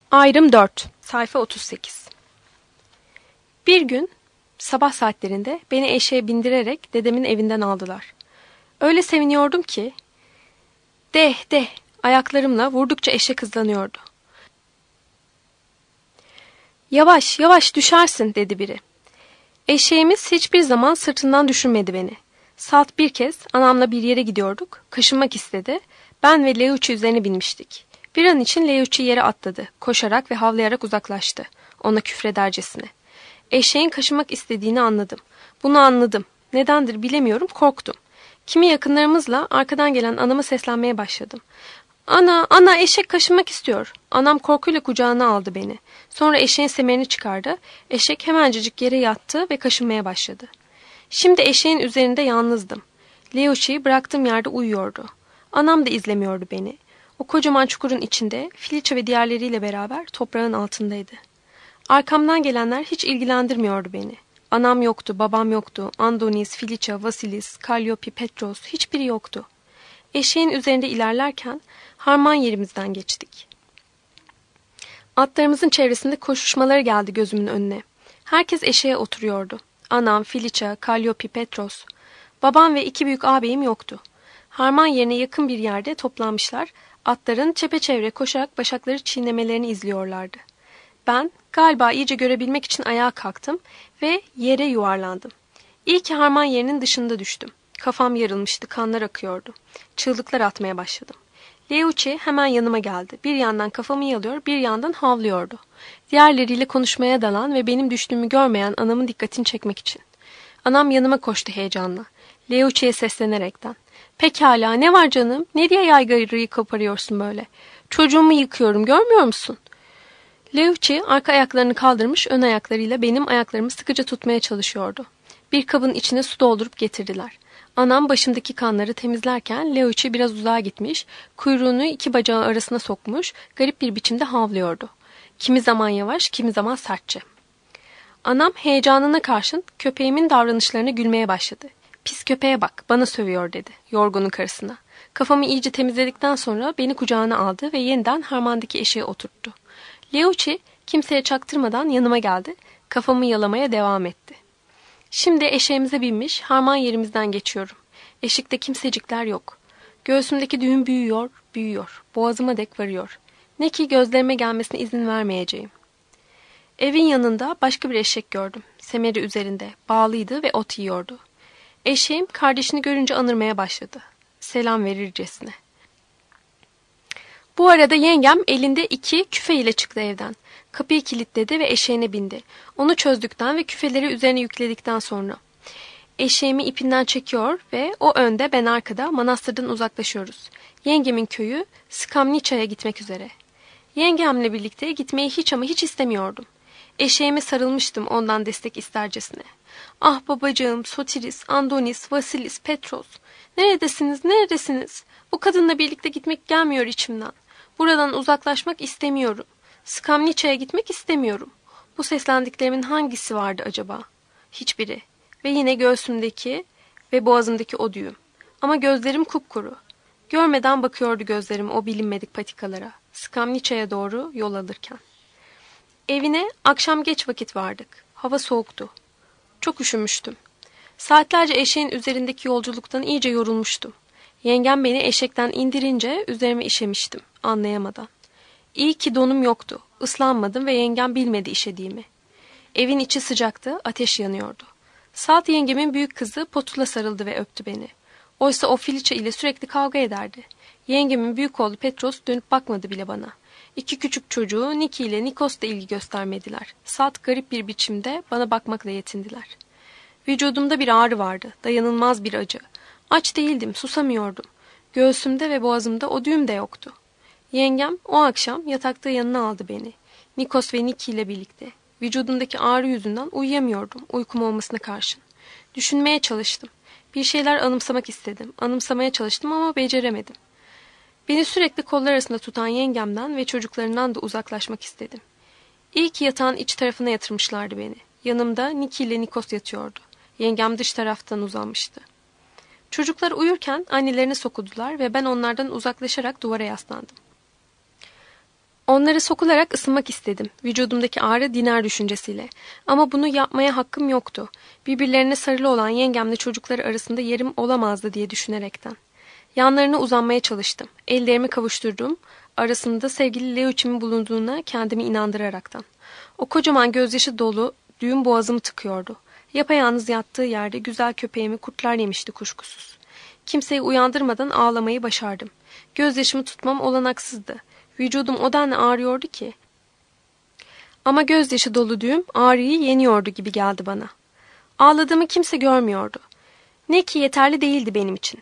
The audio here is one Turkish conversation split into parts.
Ayrım 4, sayfa 38. Bir gün sabah saatlerinde beni eşeğe bindirerek dedemin evinden aldılar. Öyle seviniyordum ki, ayaklarımla vurdukça eşek hızlanıyordu. Yavaş yavaş düşersin dedi biri. Eşeğimiz hiçbir zaman sırtından düşürmedi beni. Salt bir kez anamla bir yere gidiyorduk, kaşınmak istedi. Ben ve Leuci üzerine binmiştik. Bir an için Leuci yere atladı, koşarak ve havlayarak uzaklaştı, ona küfredercesine. Eşeğin kaşınmak istediğini anladım. Bunu anladım. Nedendir bilemiyorum, korktum. Kimi yakınlarımızla arkadan gelen anama seslenmeye başladım. Ana eşek kaşınmak istiyor. Anam korkuyla kucağına aldı beni. Sonra eşeğin semerini çıkardı. Eşek hemencecik yere yattı ve kaşınmaya başladı. Şimdi eşeğin üzerinde yalnızdım. Leuci'yi bıraktığım yerde uyuyordu. Anam da izlemiyordu beni. O kocaman çukurun içinde Filiçe ve diğerleriyle beraber toprağın altındaydı. Arkamdan gelenler hiç ilgilendirmiyordu beni. Anam yoktu, babam yoktu, Andonis, Filiçe, Vasilis, Kalliopi, Petros hiçbiri yoktu. Eşeğin üzerinde ilerlerken harman yerimizden geçtik. Atlarımızın çevresinde koşuşmaları geldi gözümün önüne. Herkes eşeğe oturuyordu. Anam, Filiçe, Kalliopi, Petros. Babam ve 2 büyük ağabeyim yoktu. Harman yerine yakın bir yerde toplanmışlar, atların çepeçevre koşarak başakları çiğnemelerini izliyorlardı. Ben galiba iyice görebilmek için ayağa kalktım ve yere yuvarlandım. İyi ki harman yerinin dışında düştüm. Kafam yarılmıştı, kanlar akıyordu. Çığlıklar atmaya başladım. Leuci hemen yanıma geldi. Bir yandan kafamı yalıyor, bir yandan havlıyordu. Diğerleriyle konuşmaya dalan ve benim düştüğümü görmeyen anamın dikkatini çekmek için. Anam yanıma koştu heyecanla. Leuci'ye seslenerekten. Pekala, ne var canım? Ne diye yaygarıyı koparıyorsun böyle? Çocuğumu yıkıyorum, görmüyor musun? Leuci arka ayaklarını kaldırmış, ön ayaklarıyla benim ayaklarımı sıkıca tutmaya çalışıyordu. Bir kabın içine su doldurup getirdiler. Anam başımdaki kanları temizlerken Leuci biraz uzağa gitmiş, kuyruğunu 2 bacağı arasına sokmuş, garip bir biçimde havlıyordu. Kimi zaman yavaş, kimi zaman sertçe. Anam heyecanına karşın köpeğimin davranışlarına gülmeye başladı. Pis köpeğe bak, bana sövüyor dedi, yorgunun karısına. Kafamı iyice temizledikten sonra beni kucağına aldı ve yeniden harmandaki eşeğe oturttu. Leuci kimseye çaktırmadan yanıma geldi, kafamı yalamaya devam etti. Şimdi eşeğimize binmiş, harman yerimizden geçiyorum. Eşikte kimsecikler yok. Göğsümdeki düğüm büyüyor, boğazıma dek varıyor. Ne ki gözlerime gelmesine izin vermeyeceğim. Evin yanında başka bir eşek gördüm. Semeri üzerinde, bağlıydı ve ot yiyordu. Eşeğim kardeşini görünce anırmaya başladı. Selam verircesine. Bu arada yengem elinde 2 küfe ile çıktı evden. Kapıyı kilitledi ve eşeğine bindi. Onu çözdükten ve küfeleri üzerine yükledikten sonra. Eşeğimi ipinden çekiyor ve o önde ben arkada manastırdan uzaklaşıyoruz. Yengemin köyü Skamniça'ya gitmek üzere. Yengemle birlikte gitmeyi hiç istemiyordum. Eşeğime sarılmıştım ondan destek istercesine. Ah babacığım, Sotiris, Andonis, Vasilis, Petros. Neredesiniz? Bu kadınla birlikte gitmek gelmiyor içimden. Buradan uzaklaşmak istemiyorum. Skamniça'ya gitmek istemiyorum. Bu seslendiklerimin hangisi vardı acaba? Hiçbiri. Ve yine göğsümdeki ve boğazımdaki o düğüm. Ama gözlerim kupkuru. Görmeden bakıyordu gözlerim o bilinmedik patikalara. Skamniça'ya doğru yol alırken. Evine akşam geç vakit vardık. Hava soğuktu. Çok üşümüştüm. Saatlerce eşeğin üzerindeki yolculuktan iyice yorulmuştum. Yengem beni eşekten indirince üzerime işemiştim, anlayamadan. İyi ki donum yoktu, ıslanmadım ve yengem bilmedi işediğimi. Evin içi sıcaktı, ateş yanıyordu. Salt yengemin büyük kızı Potula sarıldı ve öptü beni. Oysa o Filiçe ile sürekli kavga ederdi. Yengemin büyük oğlu Petros dönüp bakmadı bile bana. 2 küçük çocuğu Niki ile Nikos da ilgi göstermediler. Salt garip bir biçimde bana bakmakla yetindiler. Vücudumda bir ağrı vardı, dayanılmaz bir acı. Aç değildim, susamıyordum. Göğsümde ve boğazımda o düğüm de yoktu. Yengem o akşam yatakta yanına aldı beni. Nikos ve Niki ile birlikte. Vücudumdaki ağrı yüzünden uyuyamıyordum, uykum olmasına karşın. Düşünmeye çalıştım. Bir şeyler anımsamak istedim. Anımsamaya çalıştım ama beceremedim. Beni sürekli kollar arasında tutan yengemden ve çocuklarından da uzaklaşmak istedim. İyi ki yatağın iç tarafına yatırmışlardı beni. Yanımda Niki ile Nikos yatıyordu. Yengem dış taraftan uzanmıştı. Çocuklar uyurken annelerine sokuldular ve ben onlardan uzaklaşarak duvara yaslandım. Onları sokularak ısınmak istedim. Vücudumdaki ağrı diner düşüncesiyle. Ama bunu yapmaya hakkım yoktu. Birbirlerine sarılı olan yengemle çocukları arasında yerim olamazdı diye düşünerekten. Yanlarına uzanmaya çalıştım. Ellerimi kavuşturdum. Arasında sevgili Leoç'imin bulunduğuna kendimi inandıraraktan. O kocaman gözyaşı dolu düğün boğazımı tıkıyordu. Yapayalnız yattığı yerde güzel köpeğimi kurtlar yemişti kuşkusuz. Kimseyi uyandırmadan ağlamayı başardım. Gözyaşımı tutmam olanaksızdı. Vücudum o denli ağrıyordu ki. Ama gözyaşı dolu düğüm ağrıyı yeniyordu gibi geldi bana. Ağladığımı kimse görmüyordu. Ne ki yeterli değildi benim için.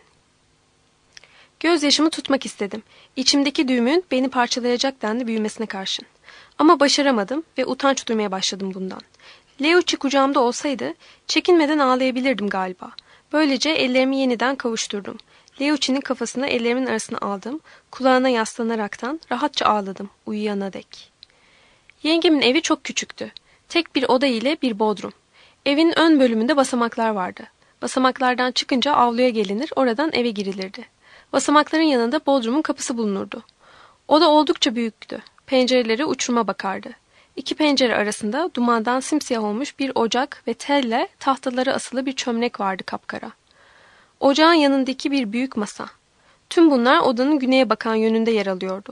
Gözyaşımı tutmak istedim. İçimdeki düğümün beni parçalayacak denli büyümesine karşın. Ama başaramadım ve utanç duymaya başladım bundan. Leoçi kucağımda olsaydı çekinmeden ağlayabilirdim galiba. Böylece ellerimi yeniden kavuşturdum. Leoçi'nin kafasını ellerimin arasına aldım. Kulağına yaslanaraktan rahatça ağladım uyuyana dek. Yengemin evi çok küçüktü. Tek bir oda ile bir bodrum. Evin ön bölümünde basamaklar vardı. Basamaklardan çıkınca avluya gelinir, oradan eve girilirdi. Basamakların yanında bodrumun kapısı bulunurdu. Oda oldukça büyüktü. Pencereleri uçuruma bakardı. İki pencere arasında dumandan simsiyah olmuş bir ocak ve telle tahtaları asılı bir çömlek vardı kapkara. Ocağın yanındaki bir büyük masa. Tüm bunlar odanın güneye bakan yönünde yer alıyordu.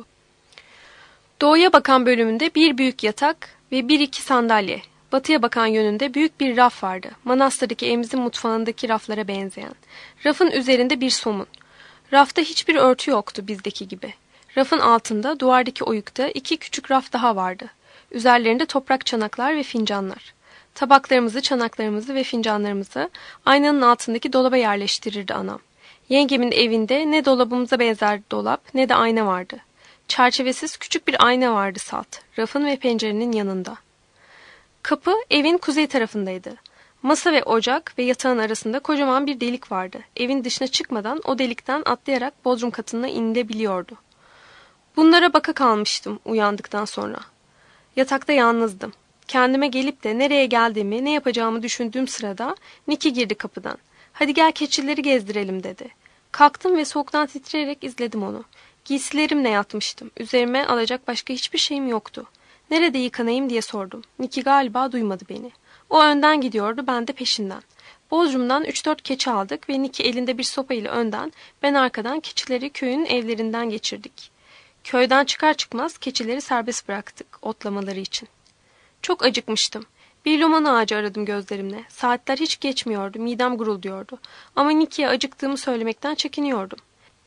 Doğuya bakan bölümünde bir büyük yatak ve bir iki sandalye. Batıya bakan yönünde büyük bir raf vardı. Manastırdaki evimizin mutfağındaki raflara benzeyen. Rafın üzerinde bir somun. Rafta hiçbir örtü yoktu bizdeki gibi. Rafın altında duvardaki oyukta iki küçük raf daha vardı. Üzerlerinde toprak çanaklar ve fincanlar. Tabaklarımızı, çanaklarımızı ve fincanlarımızı aynanın altındaki dolaba yerleştirirdi anam. Yengemin evinde ne dolabımıza benzer dolap ne de ayna vardı. Çerçevesiz küçük bir ayna vardı salt, rafın ve pencerenin yanında. Kapı evin kuzey tarafındaydı. Masa ve ocak ve yatağın arasında kocaman bir delik vardı. Evin dışına çıkmadan o delikten atlayarak bodrum katına inilebiliyordu. Bunlara baka kalmıştım uyandıktan sonra. Yatakta yalnızdım. Kendime gelip de nereye geldiğimi, ne yapacağımı düşündüğüm sırada Niki girdi kapıdan. "Hadi gel keçileri gezdirelim," dedi. Kalktım ve soğuktan titreyerek izledim onu. Giysilerimle yatmıştım. Üzerime alacak başka hiçbir şeyim yoktu. "Nerede yıkanayım?" diye sordum. Niki galiba duymadı beni. O önden gidiyordu, ben de peşinden. Bodrum'dan 3-4 keçi aldık ve Niki elinde bir sopa ile önden, ben arkadan keçileri köyün evlerinden geçirdik. Köyden çıkar çıkmaz keçileri serbest bıraktık otlamaları için. Çok acıkmıştım. Bir loman ağacı aradım gözlerimle. Saatler hiç geçmiyordu, midem gurulduyordu. Ama Niki'ye acıktığımı söylemekten çekiniyordum.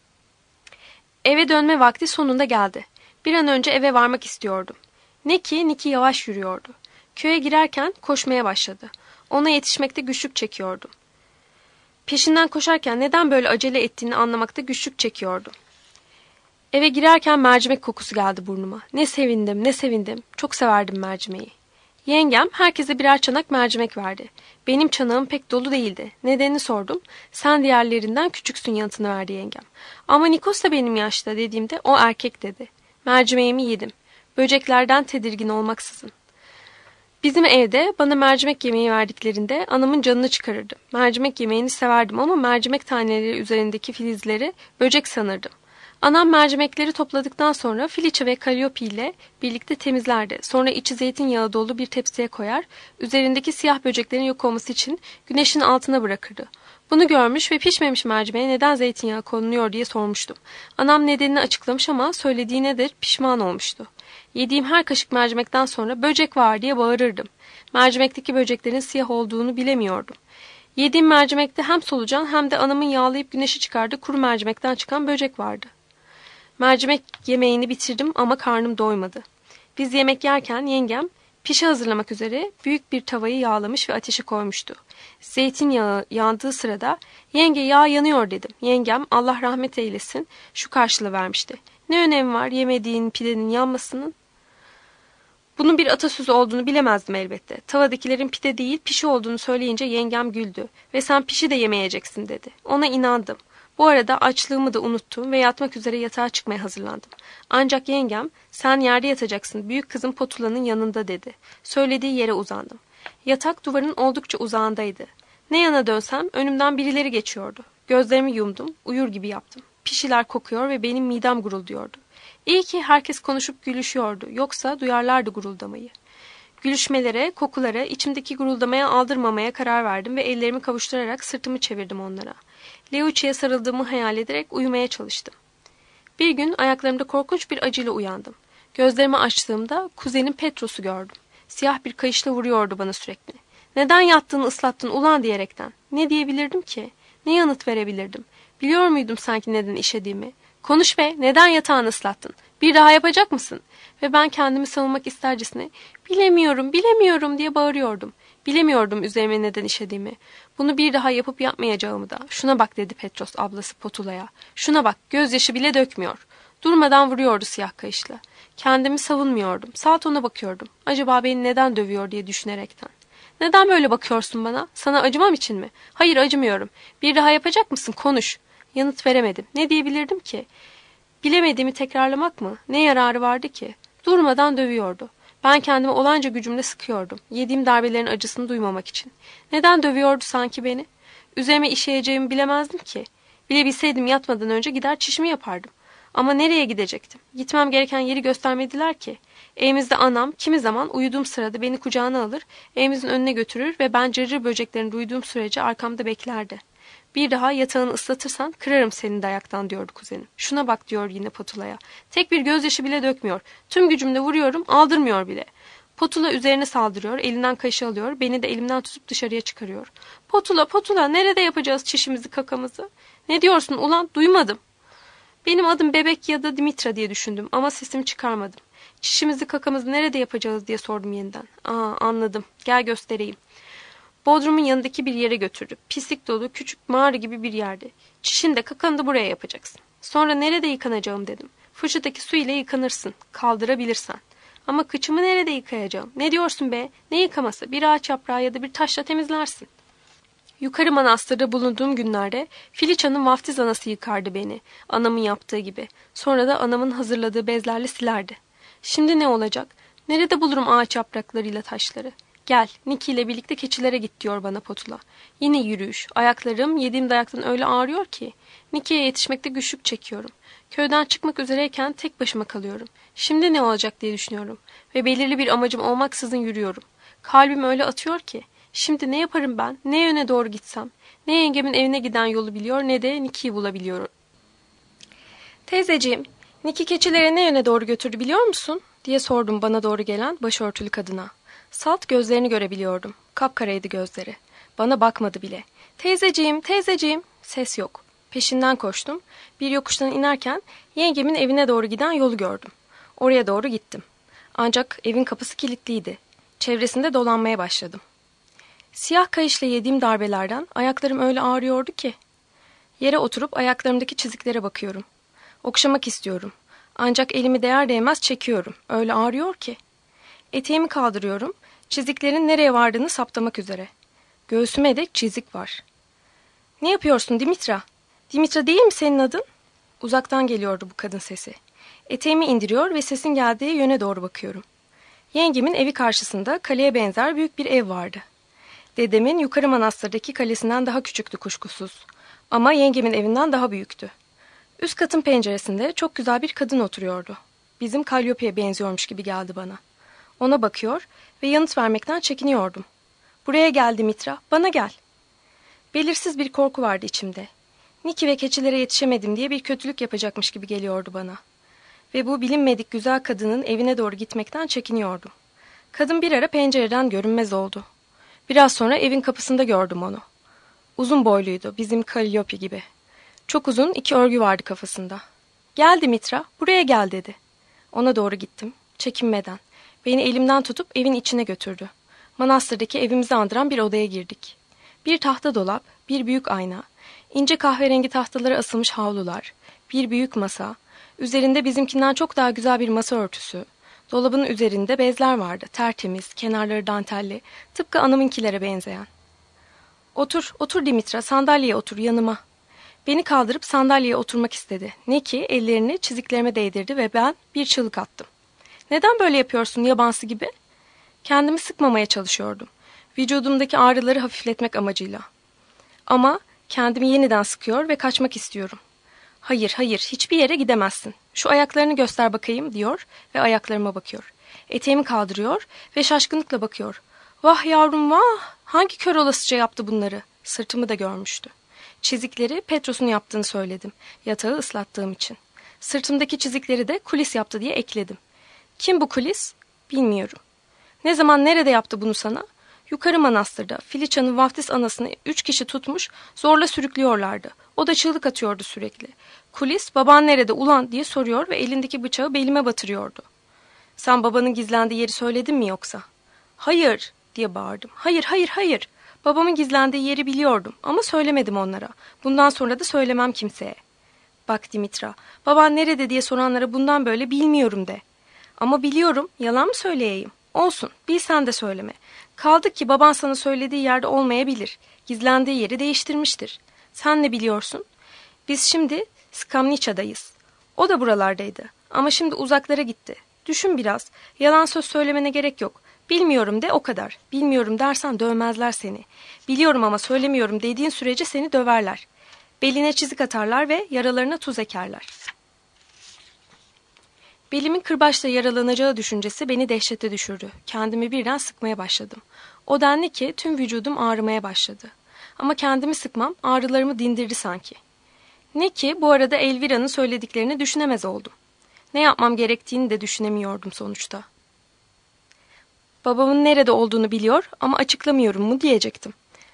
Eve dönme vakti sonunda geldi. Bir an önce eve varmak istiyordum. Niki yavaş yürüyordu. Köye girerken koşmaya başladı. Ona yetişmekte güçlük çekiyordum. Peşinden koşarken neden böyle acele ettiğini anlamakta güçlük çekiyordum. Eve girerken mercimek kokusu geldi burnuma. Ne sevindim, ne sevindim. Çok severdim mercimeği. Yengem herkese birer çanak mercimek verdi. Benim çanağım pek dolu değildi. Nedenini sordum. "Sen diğerlerinden küçüksün," yanıtını verdi yengem. "Ama Nikos da benim yaşta," dediğimde "o erkek," dedi. Mercimeğimi yedim. Böceklerden tedirgin olmaksızın. Bizim evde bana mercimek yemeği verdiklerinde anamın canını çıkarırdım. Mercimek yemeğini severdim ama mercimek taneleri üzerindeki filizleri böcek sanırdım. Anam mercimekleri topladıktan sonra filiçe ve Calliope ile birlikte temizlerdi. Sonra içi zeytinyağı dolu bir tepsiye koyar, üzerindeki siyah böceklerin yok olması için güneşin altına bırakırdı. Bunu görmüş ve pişmemiş mercimeğe neden zeytinyağı konuluyor diye sormuştum. Anam nedenini açıklamış ama söylediğine de pişman olmuştu. Yediğim her kaşık mercimekten sonra "böcek var" diye bağırırdım. Mercimekteki böceklerin siyah olduğunu bilemiyordum. Yediğim mercimekte hem solucan hem de anamın yağlayıp güneşe çıkardığı kuru mercimekten çıkan böcek vardı. Mercimek yemeğini bitirdim ama karnım doymadı. Biz yemek yerken yengem pişi hazırlamak üzere büyük bir tavayı yağlamış ve ateşe koymuştu. Zeytinyağı yandığı sırada "Yenge, yağ yanıyor," dedim. Yengem "Allah rahmet eylesin" şu karşılığı vermişti: "Ne önemi var yemediğin pidenin yanmasının?" Bunun bir atasözü olduğunu bilemezdim elbette. Tavadakilerin pide değil pişi olduğunu söyleyince yengem güldü ve "Sen pişi de yemeyeceksin," dedi. Ona inandım. Bu arada açlığımı da unuttum ve yatmak üzere yatağa çıkmaya hazırlandım. Ancak yengem "Sen yerde yatacaksın, büyük kızım Potula'nın yanında," dedi. Söylediği yere uzandım. Yatak duvarın oldukça uzağındaydı. Ne yana dönsem önümden birileri geçiyordu. Gözlerimi yumdum, uyur gibi yaptım. Pişiler kokuyor ve benim midem gurulduyordu. İyi ki herkes konuşup gülüşüyordu, yoksa duyarlardı guruldamayı. Gülüşmelere, kokulara, içimdeki guruldamaya aldırmamaya karar verdim ve ellerimi kavuşturarak sırtımı çevirdim onlara. Leuci'ye sarıldığımı hayal ederek uyumaya çalıştım. Bir gün ayaklarımda korkunç bir acıyla uyandım. Gözlerimi açtığımda kuzenim Petros'u gördüm. Siyah bir kayışla vuruyordu bana sürekli. Neden yattığını ıslattın ulan diyerekten. Ne diyebilirdim ki? Ne yanıt verebilirdim? Biliyor muydum sanki neden işediğimi? Konuş be, neden yatağını ıslattın? Bir daha yapacak mısın? Ve ben kendimi savunmak istercesine bilemiyorum, bilemiyorum diye bağırıyordum. Bilemiyordum üzerime neden işediğimi. Bunu bir daha yapıp yapmayacağımı da. Şuna bak dedi Petros ablası Potula'ya. Şuna bak, gözyaşı bile dökmüyor. Durmadan vuruyordu siyah kayışla. Kendimi savunmuyordum. Saat ona bakıyordum. Acaba beni neden dövüyor diye düşünerekten. Neden böyle bakıyorsun bana? Sana acımam için mi? Hayır acımıyorum. Bir daha yapacak mısın? Konuş. Yanıt veremedim. Ne diyebilirdim ki? Bilemediğimi tekrarlamak mı? Ne yararı vardı ki? Durmadan dövüyordu. Ben kendimi olanca gücümle sıkıyordum. Yediğim darbelerin acısını duymamak için. Neden dövüyordu sanki beni? Üzerime işleyeceğimi bilemezdim ki. Bilebilseydim yatmadan önce gider çişimi yapardım. Ama nereye gidecektim? Gitmem gereken yeri göstermediler ki. Evimizde anam kimi zaman uyuduğum sırada beni kucağına alır, evimizin önüne götürür ve ben cırcır böceklerini duyduğum sürece arkamda beklerdi. Bir daha yatağını ıslatırsan kırarım seni de ayaktan diyordu kuzenim. Şuna bak diyor yine Potula'ya. Tek bir gözyaşı bile dökmüyor. Tüm gücümle vuruyorum, aldırmıyor bile. Potula üzerine saldırıyor, elinden kaşı alıyor, beni de elimden tutup dışarıya çıkarıyor. Potula, Potula, nerede yapacağız çişimizi, kakamızı? Ne diyorsun ulan? Duymadım. Benim adım Bebek ya da Dimitra diye düşündüm ama sesimi çıkarmadım. Çişimizi, kakamızı nerede yapacağız diye sordum yeniden. Anladım. Gel göstereyim. Bodrumun yanındaki bir yere götürdü. Pislik dolu küçük mağara gibi bir yerde. Çişini de kakanı da buraya yapacaksın. Sonra nerede yıkanacağım dedim. Fırçadaki su ile yıkanırsın. Kaldırabilirsen. Ama kıçımı nerede yıkayacağım? Ne diyorsun be? Ne yıkaması? Bir ağaç yaprağı ya da bir taşla temizlersin. Yukarı manastırda bulunduğum günlerde Filiça'nın vaftiz anası yıkardı beni. Anamın yaptığı gibi. Sonra da anamın hazırladığı bezlerle silerdi. Şimdi ne olacak? Nerede bulurum ağaç yapraklarıyla taşları? Gel, Niki ile birlikte keçilere git diyor bana Potula. Yine yürüyüş. Ayaklarım yediğim dayaktan öyle ağrıyor ki. Niki'ye yetişmekte güçlük çekiyorum. Köyden çıkmak üzereyken tek başıma kalıyorum. Şimdi ne olacak diye düşünüyorum. Ve belirli bir amacım olmaksızın yürüyorum. Kalbim öyle atıyor ki. Şimdi ne yaparım ben? Ne yöne doğru gitsem? Ne yengemin evine giden yolu biliyor ne de Niki'yi bulabiliyorum. Teyzeciğim, Niki keçilere ne yöne doğru götürdü biliyor musun? Diye sordum bana doğru gelen başörtülü kadına. Salt gözlerini görebiliyordum. Kapkaraydı gözleri. Bana bakmadı bile. Teyzeciğim, teyzeciğim. Ses yok. Peşinden koştum. Bir yokuştan inerken yengemin evine doğru giden yolu gördüm. Oraya doğru gittim. Ancak evin kapısı kilitliydi. Çevresinde dolanmaya başladım. Siyah kayışla yediğim darbelerden ayaklarım öyle ağrıyordu ki. Yere oturup ayaklarımdaki çiziklere bakıyorum. Okşamak istiyorum. Ancak elimi değer değmez çekiyorum. Öyle ağrıyor ki. Eteğimi kaldırıyorum. Çiziklerin nereye vardığını saptamak üzere. Göğsüme dek çizik var. Ne yapıyorsun Dimitra? Dimitra değil mi senin adın? Uzaktan geliyordu bu kadın sesi. Eteğimi indiriyor ve sesin geldiği yöne doğru bakıyorum. Yengemin evi karşısında kaleye benzer büyük bir ev vardı. Dedemin yukarı manastırdaki kalesinden daha küçüktü kuşkusuz. Ama yengemin evinden daha büyüktü. Üst katın penceresinde çok güzel bir kadın oturuyordu. Bizim Kalliope'ye benziyormuş gibi geldi bana. Ona bakıyor ve yanıt vermekten çekiniyordum. Buraya gel Dimitra, bana gel. Belirsiz bir korku vardı içimde. Niki ve keçilere yetişemedim diye bir kötülük yapacakmış gibi geliyordu bana. Ve bu bilinmedik güzel kadının evine doğru gitmekten çekiniyordum. Kadın bir ara pencereden görünmez oldu. Biraz sonra evin kapısında gördüm onu. Uzun boyluydu, bizim Kalliope gibi. Çok uzun 2 örgü vardı kafasında. Gel Dimitra, buraya gel dedi. Ona doğru gittim, çekinmeden. Beni elimden tutup evin içine götürdü. Manastırdaki evimizi andıran bir odaya girdik. Bir tahta dolap, bir büyük ayna, ince kahverengi tahtalara asılmış havlular, bir büyük masa, üzerinde bizimkinden çok daha güzel bir masa örtüsü, dolabın üzerinde bezler vardı, tertemiz, kenarları dantelli, tıpkı anamınkilere benzeyen. Otur, otur Dimitra, sandalyeye otur yanıma. Beni kaldırıp sandalyeye oturmak istedi. Ne ki ellerini çiziklerime değdirdi ve ben bir çığlık attım. Neden böyle yapıyorsun yabansı gibi? Kendimi sıkmamaya çalışıyordum. Vücudumdaki ağrıları hafifletmek amacıyla. Ama kendimi yeniden sıkıyor ve kaçmak istiyorum. Hayır, hayır, hiçbir yere gidemezsin. Şu ayaklarını göster bakayım diyor ve ayaklarıma bakıyor. Eteğimi kaldırıyor ve şaşkınlıkla bakıyor. Vah yavrum vah! Hangi kör olasıca yaptı bunları? Sırtımı da görmüştü. Çizikleri Petros'un yaptığını söyledim. Yatağı ıslattığım için. Sırtımdaki çizikleri de kulis yaptı diye ekledim. Kim bu kulis? Bilmiyorum. Ne zaman nerede yaptı bunu sana? Yukarı manastırda Filiça'nın vaftiz anasını 3 kişi tutmuş zorla sürüklüyorlardı. O da çığlık atıyordu sürekli. Kulis baban nerede ulan diye soruyor ve elindeki bıçağı belime batırıyordu. Sen babanın gizlendiği yeri söyledin mi yoksa? Hayır diye bağırdım. Hayır hayır hayır. Babamın gizlendiği yeri biliyordum ama söylemedim onlara. Bundan sonra da söylemem kimseye. Bak Dimitra, baban nerede diye soranlara bundan böyle bilmiyorum de. Ama biliyorum, yalan mı söyleyeyim? Olsun, bilsen de söyleme. Kaldı ki baban sana söylediği yerde olmayabilir. Gizlendiği yeri değiştirmiştir. Sen ne biliyorsun? Biz şimdi Skamniça'dayız. O da buralardaydı. Ama şimdi uzaklara gitti. Düşün biraz. Yalan söz söylemene gerek yok. Bilmiyorum de o kadar. Bilmiyorum dersen dövmezler seni. Biliyorum ama söylemiyorum dediğin sürece seni döverler. Beline çizik atarlar ve yaralarına tuz ekerler. Belimin kırbaçla yaralanacağı düşüncesi beni dehşete düşürdü. Kendimi birden sıkmaya başladım. O denli ki tüm vücudum ağrımaya başladı. Ama kendimi sıkmam ağrılarımı dindirdi sanki. Ne ki bu arada Elvira'nın söylediklerini düşünemez oldum. Ne yapmam gerektiğini de düşünemiyordum sonuçta. Babamın nerede olduğunu biliyor ama açıklamıyorum mu diyecektim.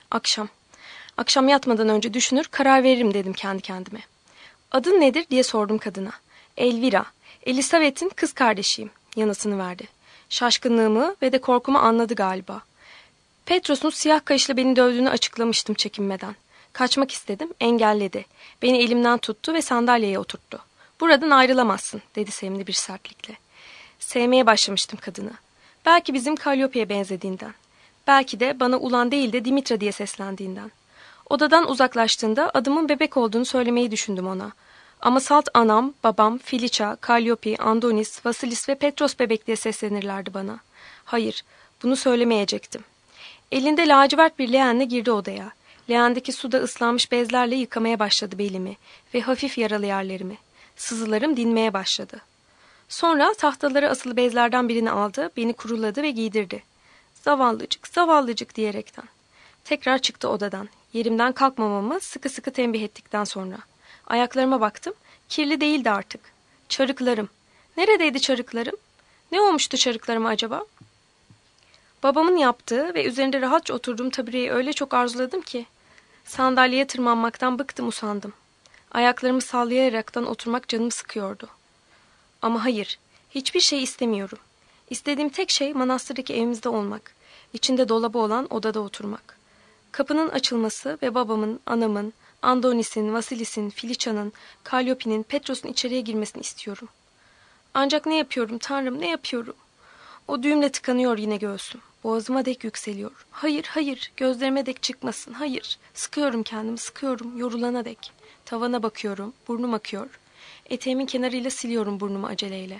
Akşam yatmadan önce düşünür karar veririm dedim kendi kendime. Adın nedir diye sordum kadına. Elvira, Elisabeth'in kız kardeşiyim yanıtını verdi. Şaşkınlığımı ve de korkumu anladı galiba. Petros'un siyah kaşla beni dövdüğünü açıklamıştım çekinmeden. Kaçmak istedim, engelledi. Beni elimden tuttu ve sandalyeye oturttu. Buradan ayrılamazsın dedi sevimli bir sertlikle. Sevmeye başlamıştım kadını. Belki bizim Kalliope'ye benzediğinden. Belki de bana ulan değil de Dimitra diye seslendiğinden. Odadan uzaklaştığında adımın bebek olduğunu söylemeyi düşündüm ona. Ama salt anam, babam, Filiça, Kalliope, Andonis, Vasilis ve Petros bebek diye seslenirlerdi bana. Hayır, bunu söylemeyecektim. Elinde lacivert bir leğenle girdi odaya. Leğendeki suda ıslanmış bezlerle yıkamaya başladı belimi ve hafif yaralı yerlerimi. Sızılarım dinmeye başladı. Sonra tahtalara asılı bezlerden birini aldı, beni kuruladı ve giydirdi. Zavallıcık, zavallıcık diyerekten. Tekrar çıktı odadan. Yerimden kalkmamamı sıkı sıkı tembih ettikten sonra. Ayaklarıma baktım. Kirli değildi artık. Çarıklarım. Neredeydi çarıklarım? Ne olmuştu çarıklarıma acaba? Babamın yaptığı ve üzerinde rahatça oturduğum tabureyi öyle çok arzuladım ki. Sandalyeye tırmanmaktan bıktım usandım. Ayaklarımı sallayaraktan oturmak canımı sıkıyordu. Ama hayır, hiçbir şey istemiyorum. İstediğim tek şey manastırdaki evimizde olmak. İçinde dolabı olan odada oturmak. Kapının açılması ve babamın, anamın, Andonis'in, Vasilis'in, Filiça'nın, Kalliope'nin, Petros'un içeriye girmesini istiyorum. Ancak ne yapıyorum Tanrım, ne yapıyorum? O düğümle tıkanıyor yine göğsüm. Boğazıma dek yükseliyor. Hayır, hayır, gözlerime dek çıkmasın, hayır. Sıkıyorum kendimi, sıkıyorum, yorulana dek. Tavana bakıyorum, burnum akıyor. Eteğimin kenarıyla siliyorum burnumu aceleyle.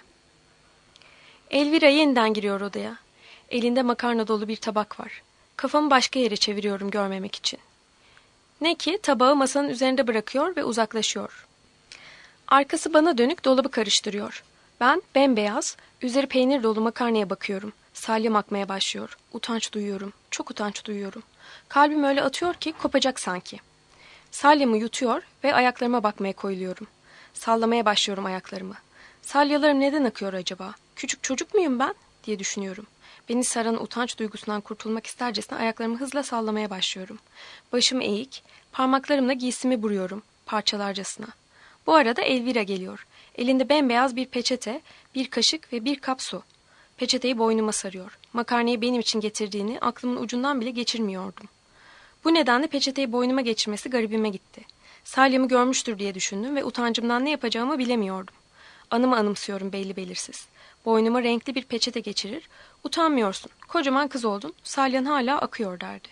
Elvira yeniden giriyor odaya. Elinde makarna dolu bir tabak var. Kafamı başka yere çeviriyorum görmemek için. Ne ki tabağı masanın üzerinde bırakıyor ve uzaklaşıyor. Arkası bana dönük dolabı karıştırıyor. Ben bembeyaz, üzeri peynir dolu makarnaya bakıyorum. Salyam akmaya başlıyor. Utanç duyuyorum. Çok utanç duyuyorum. Kalbim öyle atıyor ki kopacak sanki. Salyamı yutuyor ve ayaklarıma bakmaya koyuluyorum. Sallamaya başlıyorum ayaklarımı. Salyalarım neden akıyor acaba? Küçük çocuk muyum ben? Diye düşünüyorum. Beni saran utanç duygusundan kurtulmak istercesine ayaklarımı hızla sallamaya başlıyorum. Başım eğik, parmaklarımla giysimi buruyorum, parçalarcasına. Bu arada Elvira geliyor. Elinde bembeyaz bir peçete, bir kaşık ve bir kap su. Peçeteyi boynuma sarıyor. Makarnayı benim için getirdiğini aklımın ucundan bile geçirmiyordum. Bu nedenle peçeteyi boynuma geçirmesi garibime gitti. Salyamı görmüştür diye düşündüm ve utancımdan ne yapacağımı bilemiyordum. Anımı anımsıyorum belli belirsiz. Boynuma renkli bir peçete geçirir, utanmıyorsun, kocaman kız oldun, salyan hala akıyor derdi.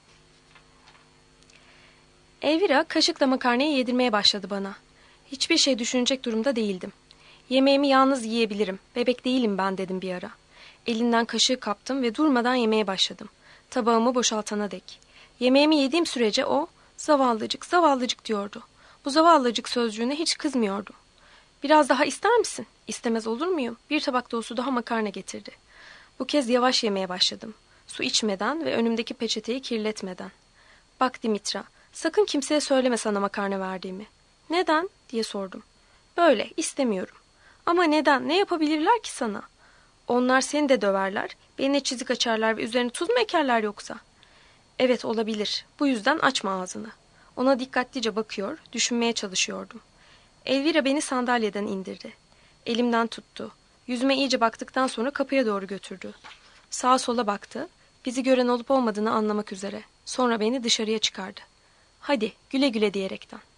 Elvira kaşıkla makarnayı yedirmeye başladı bana. Hiçbir şey düşünecek durumda değildim. Yemeğimi yalnız yiyebilirim, bebek değilim ben dedim bir ara. Elinden kaşığı kaptım ve durmadan yemeye başladım. Tabağımı boşaltana dek. Yemeğimi yediğim sürece o, zavallıcık, zavallıcık diyordu. Bu zavallıcık sözcüğüne hiç kızmıyordum. Biraz daha ister misin? İstemez olur muyum? Bir tabak dolusu daha makarna getirdi. Bu kez yavaş yemeye başladım. Su içmeden ve önümdeki peçeteyi kirletmeden. Bak Dimitra, sakın kimseye söyleme sana makarna verdiğimi. Neden? Diye sordum. Böyle, istemiyorum. Ama neden? Ne yapabilirler ki sana? Onlar seni de döverler, beline çizik açarlar ve üzerine tuz mu ekerler yoksa? Evet, olabilir. Bu yüzden açma ağzını. Ona dikkatlice bakıyor, düşünmeye çalışıyordum. Elvira beni sandalyeden indirdi. Elimden tuttu. Yüzüme iyice baktıktan sonra kapıya doğru götürdü. Sağa sola baktı. Bizi gören olup olmadığını anlamak üzere. Sonra beni dışarıya çıkardı. Hadi güle güle diyerekten.